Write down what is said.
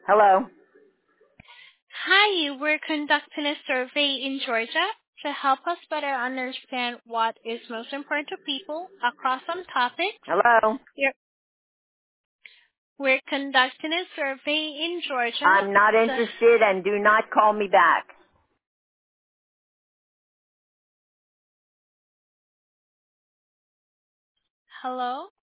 Hello. Hi, we're conducting a survey in Georgia to help us better understand what is most important to people across some topics. Hello. We're we're conducting a survey in Georgia I'm not to... interested and do not call me back. Hello?